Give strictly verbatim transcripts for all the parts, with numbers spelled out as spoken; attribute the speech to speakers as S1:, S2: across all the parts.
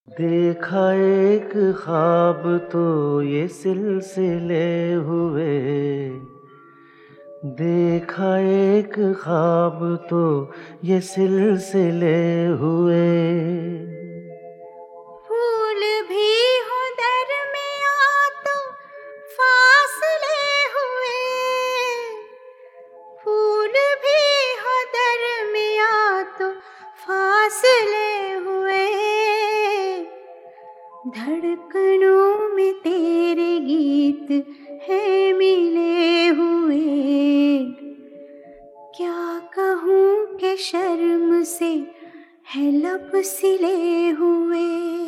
S1: देखा एक ख्वाब तो ये सिलसिले हुए, देखा एक ख्वाब तो ये सिलसिले हुए।
S2: फूल भी हो दरमिया तो फासले हुए, फूल भी हो दरमिया तो फासले हुए। धड़कनों में तेरे गीत है मिले हुए, क्या कहूँ कि शर्म से है लब सिले हुए।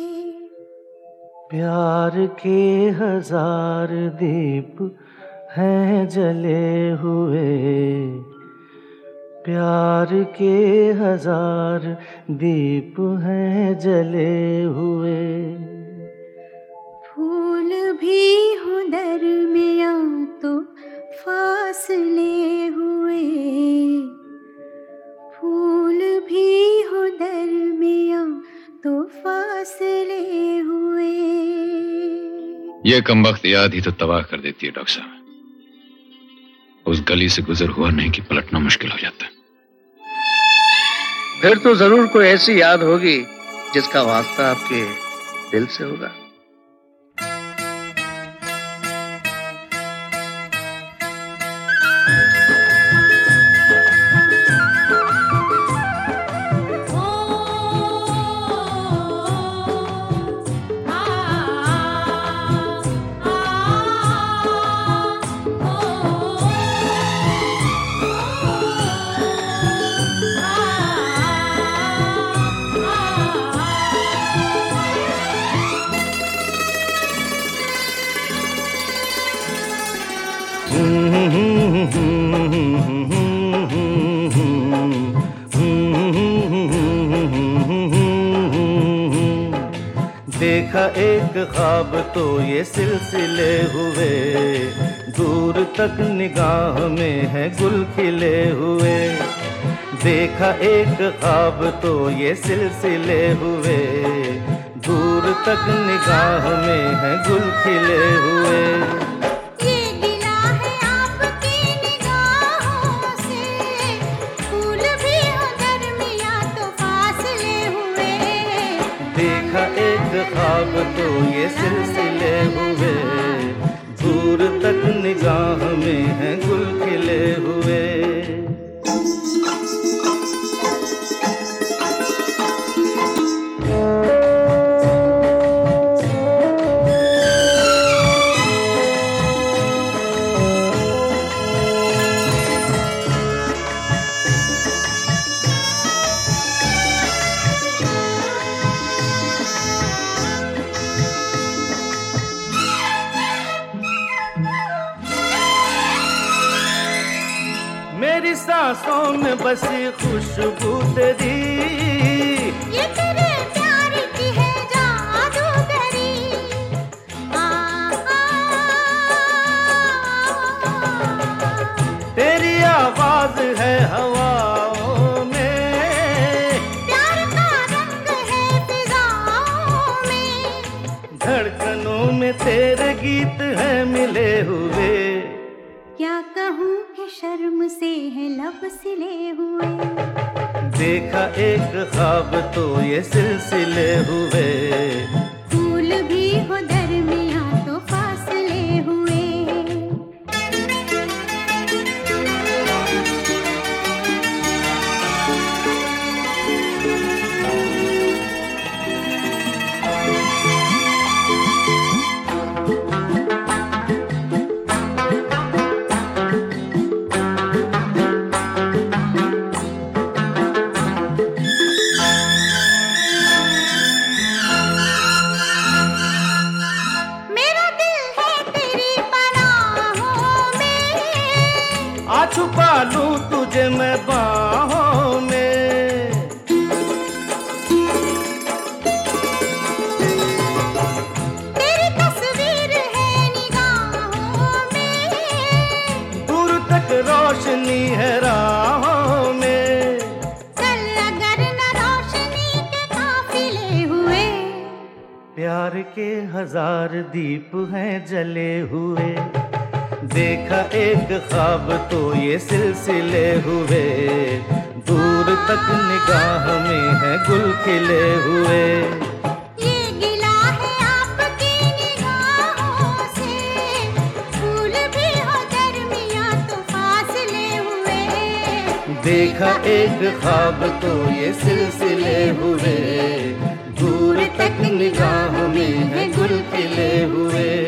S1: प्यार के हजार दीप हैं जले हुए, प्यार के हजार दीप हैं जले हुए।
S2: फूल भी हो दरमिया तो फासले हुए, फूल भी हो दरमिया तो फासले हुए।
S3: ये कमबख्त याद ही तो तबाह कर देती है डॉक्टर साहब। उस गली से गुजर हुआ नहीं कि पलटना मुश्किल हो जाता है।
S4: फिर तो जरूर कोई ऐसी याद होगी जिसका वास्ता आपके दिल से होगा।
S1: देखा एक ख्वाब तो ये सिलसिले हुए, दूर तक निगाह में है गुल खिले हुए। देखा एक ख्वाब तो ये सिलसिले हुए, दूर तक निगाह में है गुल खिले हुए। देखा एक ख्वाब तो ये सिलसिले हुए, दूर तक निगाह में है गुल खिले हुए। मेरी सांसों में बसी खुशबू तेरी,
S2: ये तेरे प्यार की है जादूगरी। आ, आ,
S1: तेरी आवाज है हवाओं में,
S2: प्यार का रंग है फिजाओं में।
S1: धड़कनों में तेरे गीत है मिले हुए।
S2: क्या कहूँ कि शर्म से है लब सिले हुए।
S1: देखा एक ख्वाब तो ये सिलसिले हुए,
S2: फूल भी हो दरमिया तो फासले हुए।
S1: प्यार के हजार दीप हैं जले हुए, देखा एक ख्वाब तो ये सिलसिले हुए, दूर तक निगाह में है गुल खिले हुए।
S2: ये गिला है आपकी निगाहों से, फूल भी हो दरमियां तो फासले हुए,
S1: देखा एक ख्वाब तो ये सिलसिले हुए, दूर तक निगाह में है गुल खिले हुए।